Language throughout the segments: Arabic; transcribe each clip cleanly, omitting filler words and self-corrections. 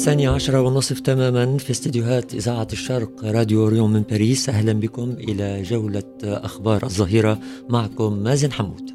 12:30 تماما في استديوهات إذاعة الشرق راديو أوريون من باريس. أهلا بكم إلى جولة أخبار الظهيرة، معكم مازن حمود.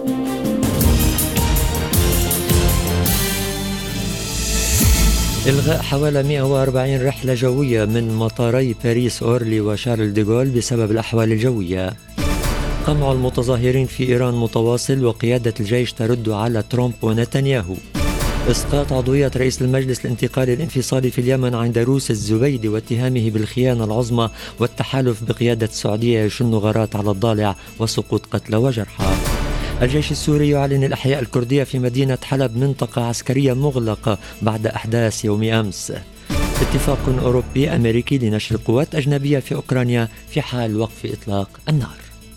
إلغاء حوالي 140 رحلة جوية من مطاري باريس أورلي وشارل ديغول بسبب الأحوال الجوية. قمع المتظاهرين في إيران متواصل وقيادة الجيش ترد على ترامب ونتنياهو. إسقاط عضوية رئيس المجلس الانتقالي الانفصالي في اليمن عند روس الزبيدي واتهامه بالخيانة العظمى، والتحالف بقيادة السعودية يشن غارات على الضالع وسقوط قتلى وجرحى. الجيش السوري يعلن الأحياء الكردية في مدينة حلب منطقة عسكرية مغلقة بعد أحداث يوم أمس. اتفاق أوروبي أمريكي لنشر قوات أجنبية في أوكرانيا في حال وقف إطلاق النار.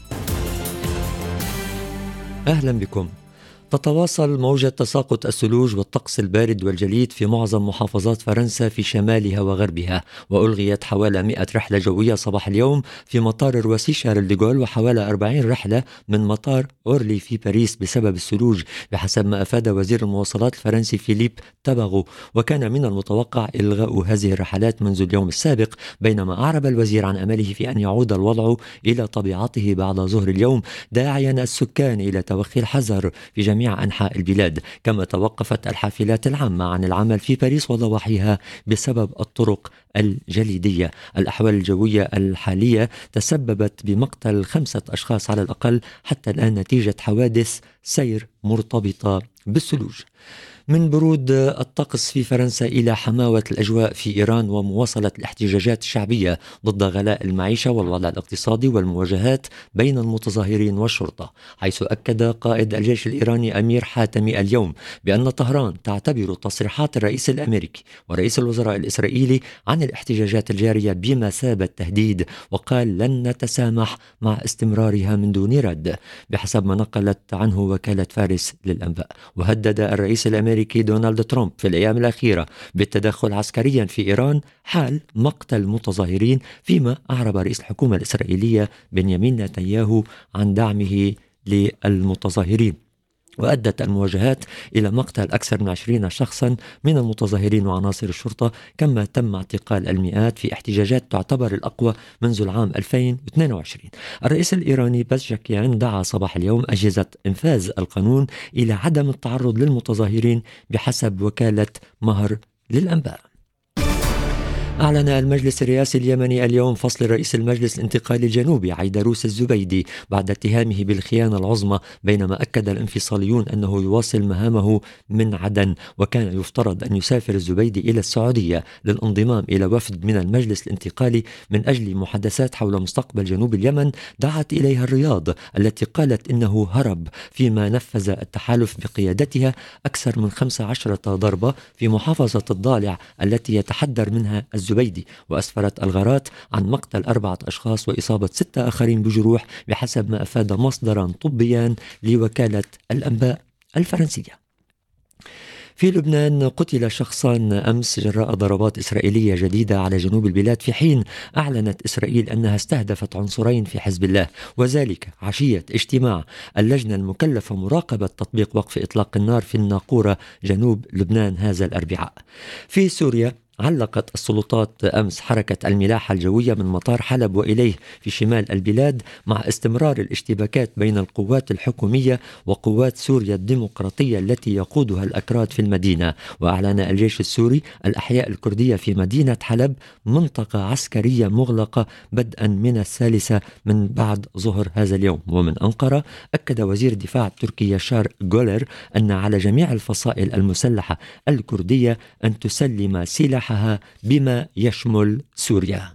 أهلا بكم. تتواصل موجة تساقط الثلوج والطقس البارد والجليد في معظم محافظات فرنسا في شمالها وغربها، وألغيت حوالي 100 رحلة جوية صباح اليوم في مطار الروسي شارل ديغول، وحوالي 40 رحلة من مطار أورلي في باريس بسبب الثلوج بحسب ما أفاد وزير المواصلات الفرنسي فيليب تاباغو. وكان من المتوقع إلغاء هذه الرحلات منذ اليوم السابق، بينما أعرب الوزير عن أمله في أن يعود الوضع إلى طبيعته بعد ظهر اليوم، داعيا السكان إلى توخي الحذر في جميع أنحاء البلاد. كما توقفت الحافلات العامة عن العمل في باريس وضواحيها بسبب الطرق الجليدية. الأحوال الجوية الحالية تسببت بمقتل 5 أشخاص على الأقل حتى الآن نتيجة حوادث سير مرتبطة بالثلوج. من برود الطقس في فرنسا إلى حماوة الأجواء في إيران ومواصلة الاحتجاجات الشعبية ضد غلاء المعيشة والوضع الاقتصادي والمواجهات بين المتظاهرين والشرطة، حيث أكد قائد الجيش الإيراني أمير حاتمي اليوم بأن طهران تعتبر تصريحات الرئيس الأمريكي ورئيس الوزراء الإسرائيلي عن الاحتجاجات الجارية بمثابة تهديد، وقال لن نتسامح مع استمرارها من دون رد، بحسب ما نقلت عنه وكالة فارس للأنباء. وهدد الرئيس الأمريكي دونالد ترامب في الأيام الأخيرة بالتدخل عسكريا في إيران حال مقتل المتظاهرين، فيما أعرب رئيس الحكومة الإسرائيلية بنيامين نتنياهو عن دعمه للمتظاهرين. وأدت المواجهات إلى مقتل أكثر من 20 شخصا من المتظاهرين وعناصر الشرطة، كما تم اعتقال المئات في احتجاجات تعتبر الأقوى منذ العام 2022. الرئيس الإيراني بازشكيان دعا صباح اليوم أجهزة إنفاذ القانون إلى عدم التعرض للمتظاهرين بحسب وكالة مهر للأنباء. أعلن المجلس الرئاسي اليمني اليوم فصل رئيس المجلس الانتقالي الجنوبي عيدروس الزبيدي بعد اتهامه بالخيانة العظمى، بينما أكد الانفصاليون أنه يواصل مهامه من عدن. وكان يفترض أن يسافر الزبيدي إلى السعودية للانضمام إلى وفد من المجلس الانتقالي من أجل محادثات حول مستقبل جنوب اليمن دعت إليها الرياض، التي قالت إنه هرب، فيما نفذ التحالف بقيادتها أكثر من 15 ضربة في محافظة الضالع التي يتحدر منها الزبيدي، وأسفرت الغارات عن مقتل 4 أشخاص وإصابة 6 آخرين بجروح، بحسب ما أفاد مصدران طبيان لوكالة الأنباء الفرنسية. في لبنان قتل شخصان أمس جراء ضربات إسرائيلية جديدة على جنوب البلاد، في حين أعلنت إسرائيل أنها استهدفت عنصرين في حزب الله، وذلك عشية اجتماع اللجنة المكلفة مراقبة تطبيق وقف إطلاق النار في الناقورة جنوب لبنان هذا الأربعاء. في سوريا علقت السلطات أمس حركة الملاحة الجوية من مطار حلب وإليه في شمال البلاد، مع استمرار الاشتباكات بين القوات الحكومية وقوات سوريا الديمقراطية التي يقودها الأكراد في المدينة. وأعلن الجيش السوري الأحياء الكردية في مدينة حلب منطقة عسكرية مغلقة بدءا من 3 من بعد ظهر هذا اليوم. ومن أنقرة أكد وزير الدفاع التركي ياشار جولر أن على جميع الفصائل المسلحة الكردية أن تسلم سلاح بما يشمل سوريا.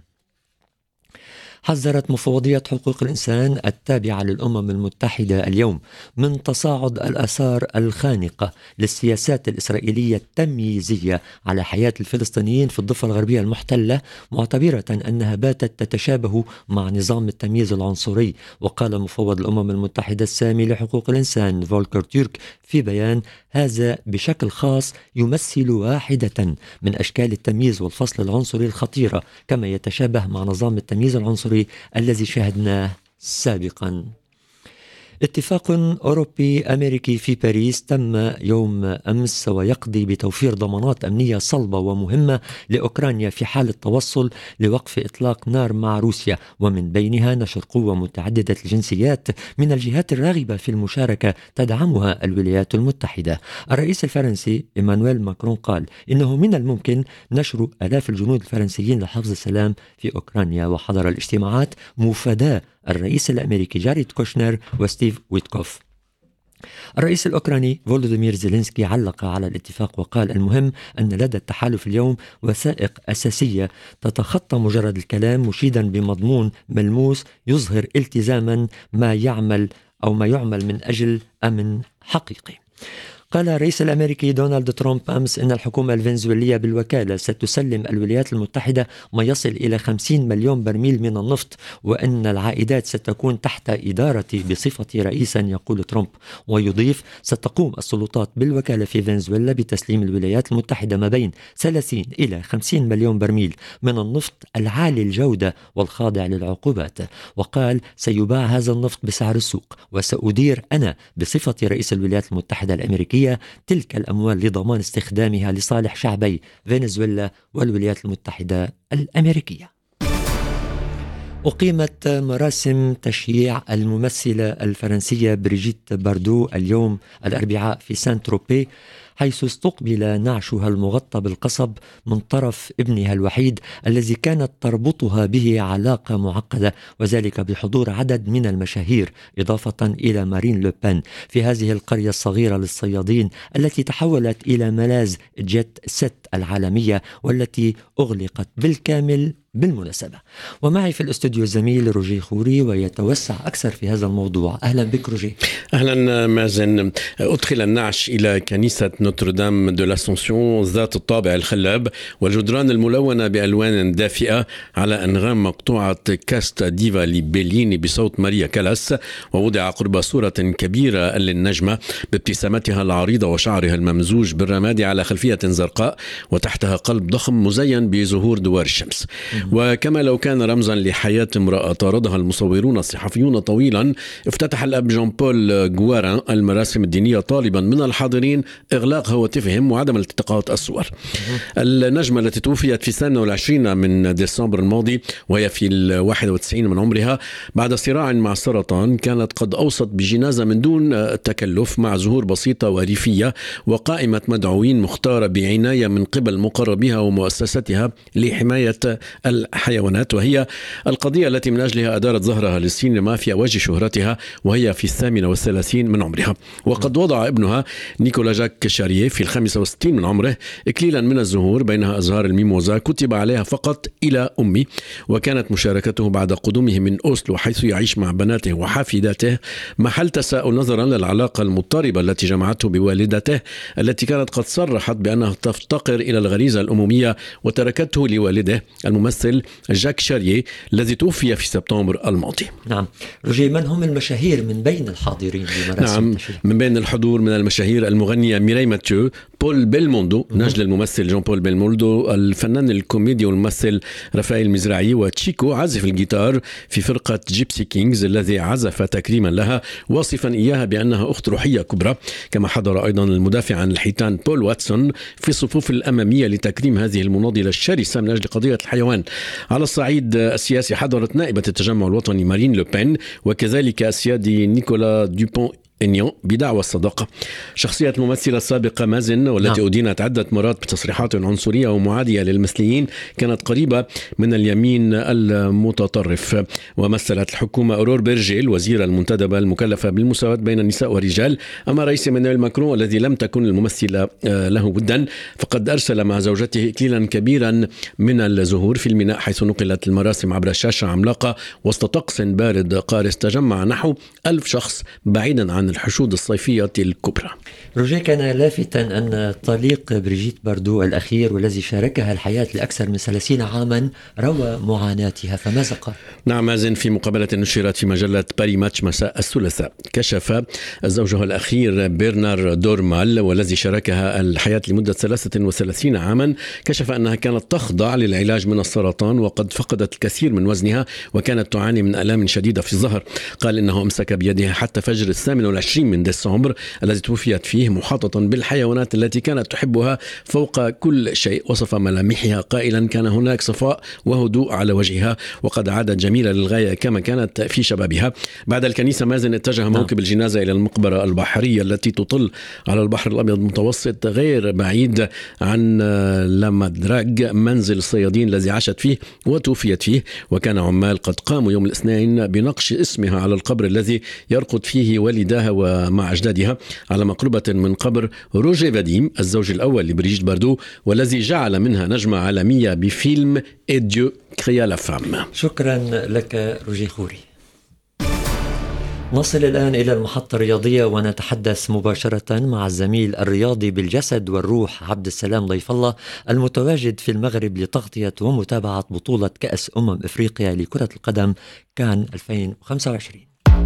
حذرت مفوضية حقوق الإنسان التابعة للأمم المتحدة اليوم من تصاعد الآثار الخانقة للسياسات الإسرائيلية التمييزية على حياة الفلسطينيين في الضفة الغربية المحتلة، معتبرة أنها باتت تتشابه مع نظام التمييز العنصري. وقال مفوض الأمم المتحدة السامي لحقوق الإنسان فولكر تيرك في بيان: هذا بشكل خاص يمثل واحدة من أشكال التمييز والفصل العنصري الخطيرة، كما يتشابه مع نظام التمييز العنصري الذي شاهدناه سابقا. اتفاق أوروبي أمريكي في باريس تم يوم أمس ويقضي بتوفير ضمانات أمنية صلبة ومهمة لأوكرانيا في حال التوصل لوقف إطلاق نار مع روسيا، ومن بينها نشر قوة متعددة الجنسيات من الجهات الراغبة في المشاركة تدعمها الولايات المتحدة. الرئيس الفرنسي إيمانويل ماكرون قال إنه من الممكن نشر آلاف الجنود الفرنسيين لحفظ السلام في أوكرانيا، وحضر الاجتماعات مفاداة الرئيس الأمريكي جاريد كوشنر وستيف ويتكوف. الرئيس الأوكراني فولوديمير زيلينسكي علق على الاتفاق وقال المهم أن لدى التحالف اليوم وثائق أساسية تتخطى مجرد الكلام، مشيدا بمضمون ملموس يظهر التزاما ما يعمل من أجل أمن حقيقي. قال الرئيس الأمريكي دونالد ترامب أمس إن الحكومة الفنزويلية بالوكالة ستسلم الولايات المتحدة ما يصل إلى 50 مليون برميل من النفط، وأن العائدات ستكون تحت إدارتي بصفتي رئيسا، يقول ترامب. ويضيف ستقوم السلطات بالوكالة في فنزويلا بتسليم الولايات المتحدة ما بين 30 إلى 50 مليون برميل من النفط العالي الجودة والخاضع للعقوبات. وقال سيباع هذا النفط بسعر السوق، وسأدير أنا بصفتي رئيس الولايات المتحدة الأمريكية تلك الأموال لضمان استخدامها لصالح شعبي فنزويلا والولايات المتحدة الأمريكية. أقيمت مراسم تشييع الممثلة الفرنسية بريجيت باردو اليوم الأربعاء في سان تروبي، حيث استقبل نعشها المغطى بالقصب من طرف ابنها الوحيد الذي كانت تربطها به علاقة معقدة، وذلك بحضور عدد من المشاهير إضافة إلى مارين لوبان في هذه القرية الصغيرة للصيادين التي تحولت إلى ملاذ جيت ست العالمية والتي أغلقت بالكامل بالمناسبة. ومعي في الاستوديو الزميل روجي خوري ويتوسع أكثر في هذا الموضوع. أهلا بك روجي. أهلا مازن. أدخل النعش إلى كنيسة نوتردام دو لاسونسيون ذات الطابع الخلاب والجدران الملونة بألوان دافئة على أنغام مقطوعة كاست ديفا لبيليني بصوت ماريا كالاس، ووضع قرب صورة كبيرة للنجمة بابتسامتها العريضة وشعرها الممزوج بالرماد على خلفية زرقاء، وتحتها قلب ضخم مزين بزهور دوار الشمس. وكما لو كان رمزا لحياة امرأة طاردها المصورون الصحفيون طويلا، افتتح الأب جون بول غواران المراسم الدينية طالبا من الحاضرين إغلاق هواتفهم وعدم التقاط الصور. النجمة التي توفيت في سنة 20 من ديسمبر الماضي وهي في 91 من عمرها بعد صراع مع السرطان، كانت قد أوصت بجنازة من دون تكلف مع زهور بسيطة وريفية وقائمة مدعوين مختارة بعناية من قبل مقربيها ومؤسستها لحماية الحيوانات، وهي القضية التي من أجلها أدارت ظهرها للسينما في أوج شهرتها وهي في 38 من عمرها. وقد وضع ابنها نيكولا جاك شارييه في 65 من عمره إكليلا من الزهور بينها أزهار الميموزا كتب عليها فقط إلى أمي، وكانت مشاركته بعد قدومه من أوسلو حيث يعيش مع بناته وحفيداته محل تساؤل نظرا للعلاقة المضطربة التي جمعته بوالدته التي كانت قد صرحت بأنها تفتقر إلى الغريزة الأمومية وتركته لوالده الممثل جاك شارييه الذي توفي في سبتمبر الماضي. نعم رجي، من هم المشاهير من بين الحاضرين بمراسم التشييع؟ من بين الحضور من المشاهير المغنية ميراي ماتيو، بول بيلموندو نجل الممثل جون بول بيلموندو، الفنان الكوميدي والممثل رافائيل مزرعي، وتشيكو عازف الجيتار في فرقة جيبسي كينجز الذي عزف تكريما لها واصفا إياها بأنها أخت روحية كبرى. كما حضر أيضا المدافع عن الحيتان بول واتسون في الصفوف الأمامية لتكريم هذه المناضلة الشرسة من أجل قضية الحيوان. على الصعيد السياسي حضرت نائبة التجمع الوطني مارين لوبين وكذلك السيادي نيكولا دوبون إنيون بدعوى الصداقة. شخصية الممثلة السابقة مازن والتي أدينت عدة مرات بتصريحات عنصرية ومعادية للمثليين كانت قريبة من اليمين المتطرف. ومثلت الحكومة أورور بيرجيل وزيرة المنتدبة المكلفة بالمساواة بين النساء والرجال. أما رئيس إيمانويل ماكرون الذي لم تكن الممثلة له ودا فقد أرسل مع زوجته إكليلا كبيرا من الزهور في الميناء، حيث نقلت المراسم عبر شاشة عملاقة وسط طقس بارد قارس. تجمع نحو 1000 شخص بعيدا عن الحشود الصيفية الكبرى. روجيه، كان لافتا أن طليق بريجيت باردو الأخير والذي شاركها الحياة لأكثر من 30 عاما روى معاناتها، فماذا قال؟ نعم مازن، في مقابلة نشرت في مجلة باري ماتش مساء الثلاثاء كشف زوجها الأخير برنار دورمال والذي شاركها الحياة لمدة 33 عاما، كشف أنها كانت تخضع للعلاج من السرطان وقد فقدت الكثير من وزنها وكانت تعاني من آلام شديدة في الظهر. قال إنه أمسك بيدها حتى فجر 28 من ديسمبر الذي توفيت فيه، محاطة بالحيوانات التي كانت تحبها فوق كل شيء. وصف ملامحها قائلا كان هناك صفاء وهدوء على وجهها وقد عادت جميلة للغاية كما كانت في شبابها. بعد الكنيسة مازن اتجه موكب الجنازة إلى المقبرة البحرية التي تطل على البحر الأبيض المتوسط غير بعيد عن لامادراغ، منزل الصيادين الذي عاشت فيه وتوفيت فيه. وكان عمال قد قاموا يوم الاثنين بنقش اسمها على القبر الذي يرقد فيه والداها ومع أجدادها على مقربة من قبر روجيه فاديم الزوج الأول لبريجيت باردو والذي جعل منها نجمة عالمية بفيلم إديو كريا لا فام. شكرا لك روجيه خوري. نصل الآن إلى المحطة الرياضية ونتحدث مباشرة مع الزميل الرياضي بالجسد والروح عبد السلام ضيف الله المتواجد في المغرب لتغطية ومتابعة بطولة كأس إفريقيا لكرة القدم كان 2025.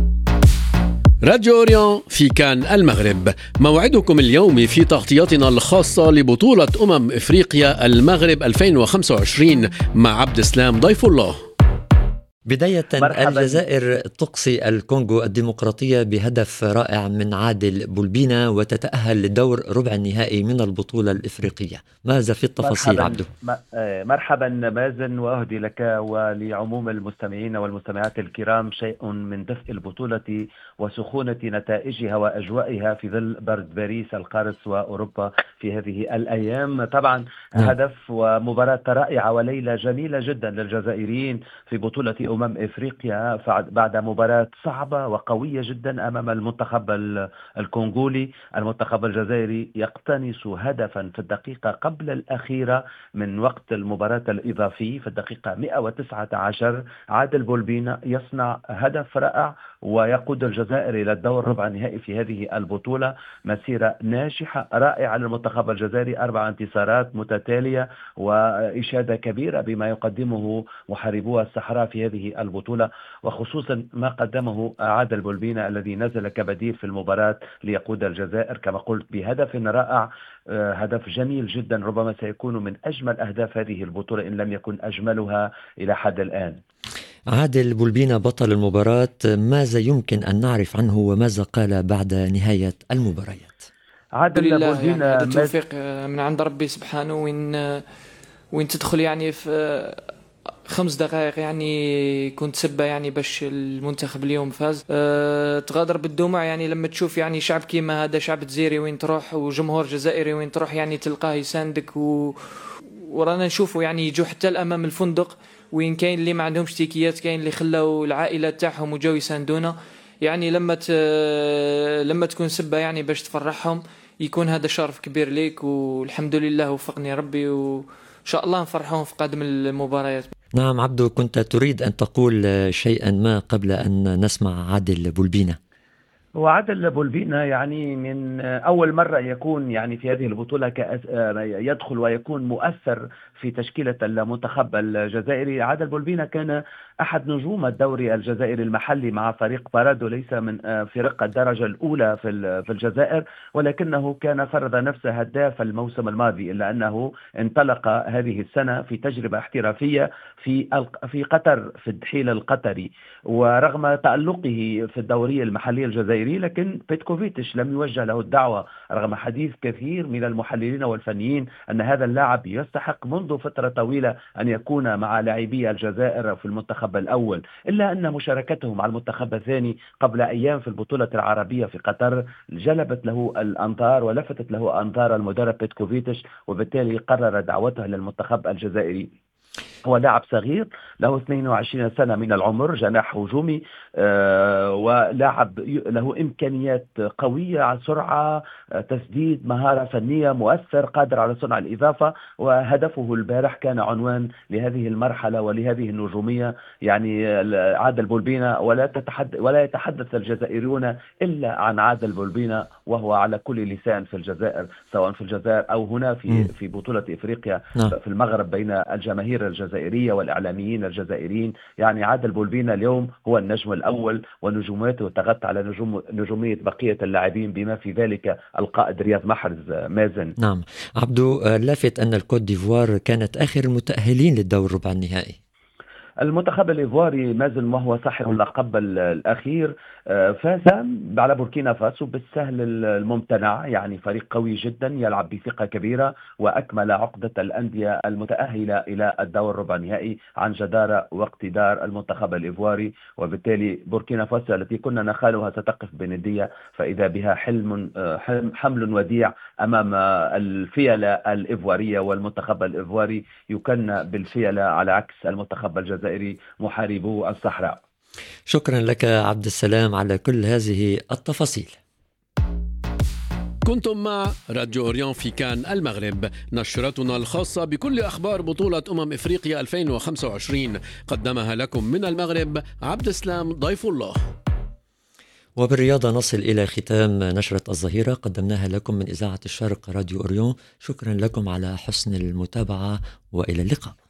راديو أوريون في كان المغرب، موعدكم اليوم في تغطيتنا الخاصة لبطولة إفريقيا المغرب 2025 مع عبد السلام ضيف الله. بداية الجزائر تقصي الكونغو الديمقراطية بهدف رائع من عادل بولبينا وتتأهل لدور ربع النهائي من البطولة الإفريقية. ماذا في التفاصيل عبده؟ مرحبا مازن، وأهدي لك ولعموم المستمعين والمستمعات الكرام شيء من دفء البطولة وسخونة نتائجها وأجوائها في ظل برد باريس القارس وأوروبا في هذه الأيام. طبعا هدف ومباراة رائعة وليلة جميلة جدا للجزائريين في بطولة إفريقيا بعد مباراة صعبة وقوية جدا أمام المنتخب الكونغولي. المنتخب الجزائري يقتنص هدفا في الدقيقة قبل الأخيرة من وقت المباراة الإضافي في الدقيقة 119. عادل بولبينا يصنع هدف رائع ويقود الجزائر إلى الدور ربع النهائي في هذه البطولة. مسيرة ناجحة رائعة للمنتخب الجزائري، 4 انتصارات متتالية وإشادة كبيرة بما يقدمه محاربو الصحراء في هذه البطولة، وخصوصا ما قدمه عادل بولبينا الذي نزل كبديل في المباراة ليقود الجزائر كما قلت بهدف رائع. هدف جميل جدا، ربما سيكون من أجمل أهداف هذه البطولة إن لم يكن أجملها إلى حد الآن. عادل بولبينا بطل المباراة، ماذا يمكن أن نعرف عنه وماذا قال بعد نهاية المباريات؟ عادل بولبينا يعني توفيق من عند ربي سبحانه، وين تدخل يعني في 5 دقائق يعني كنت سبة يعني باش المنتخب اليوم فاز. تغادر بالدموع يعني لما تشوف يعني شعب كيما هذا، شعب جزائري وين تروح وجمهور جزائري وين تروح يعني تلقاه يساندك، ورانا نشوفوا يعني يجوا حتى الأمام الفندق وين كاين اللي ما عندهمش تيكيات، كاين اللي خلاو العائلات تاعهم وجاو يساندونا. يعني لما تكون سبة يعني باش تفرحهم يكون هذا شرف كبير ليك، والحمد لله وفقني ربي، وإن شاء الله نفرحهم في قادم المباريات. نعم عبدو، كنت تريد أن تقول شيئا ما قبل أن نسمع عادل بولبينا. وعادل بولبينا يعني من أول مرة يكون يعني في هذه البطولة يدخل ويكون مؤثر في تشكيلة المنتخب الجزائري. عادل بولبينا كان أحد نجوم الدوري الجزائري المحلي مع فريق بارادو، ليس من فرق الدرجة الأولى في الجزائر، ولكنه كان فرض نفسه هداف الموسم الماضي، إلا أنه انطلق هذه السنة في تجربة احترافية في قطر في الدحيل القطري. ورغم تألقه في الدوري المحلي الجزائري، لكن بيتكوفيتش لم يوجه له الدعوة رغم حديث كثير من المحللين والفنيين أن هذا اللاعب يستحق منذ فترة طويلة أن يكون مع لاعبي الجزائر في المنتخب الأول، إلا أن مشاركته مع المنتخب الثاني قبل أيام في البطولة العربية في قطر جلبت له الأنظار ولفتت له أنظار المدرب بيتكوفيتش، وبالتالي قرر دعوته للمنتخب الجزائري. هو لاعب صغير له 22 سنة من العمر، جناح هجومي، ولاعب له إمكانيات قوية على سرعة، تسديد، مهارة فنية، مؤثر، قادر على صنع الإضافة. وهدفه البارح كان عنوان لهذه المرحلة ولهذه النجومية. يعني عادل بولبينا، ولا يتحدث الجزائريون إلا عن عادل بولبينا، وهو على كل لسان في الجزائر، سواء في الجزائر أو هنا في بطولة إفريقيا في المغرب بين الجماهير الجزائرية والإعلاميين الجزائريين. يعني عادل بولبينا اليوم هو النجم الأول، ونجوميته تغطى على نجومية بقية اللاعبين، بما في ذلك القائد رياض محرز. مازن. نعم عبدو، لافت أن الكوت ديفوار كانت آخر المتأهلين للدور ربع النهائي. المنتخب الإيفواري مازن وهو صاحب اللقب الأخير فاز على بوركينا فاسو بالسهل الممتنع. يعني فريق قوي جدا يلعب بثقة كبيرة، وأكمل عقدة الأندية المتأهلة إلى الدور ربع النهائي عن جدارة واقتدار المنتخب الإيفواري. وبالتالي بوركينا فاسو التي كنا نخالها ستقف بندية، فإذا بها حمل وديع أمام الفيلة الإيفوارية، والمنتخب الإيفواري يكن بالفيلة على عكس المنتخب الجزائري محاربو الصحراء. شكرا لك عبد السلام على كل هذه التفاصيل. كنتم مع راديو أوريون في كان المغرب، نشرتنا الخاصة بكل أخبار بطولة إفريقيا 2025، قدمها لكم من المغرب عبد السلام ضيف الله. وبالرياضة نصل إلى ختام نشرة الظهيرة قدمناها لكم من إذاعة الشرق راديو أوريون. شكرا لكم على حسن المتابعة، وإلى اللقاء.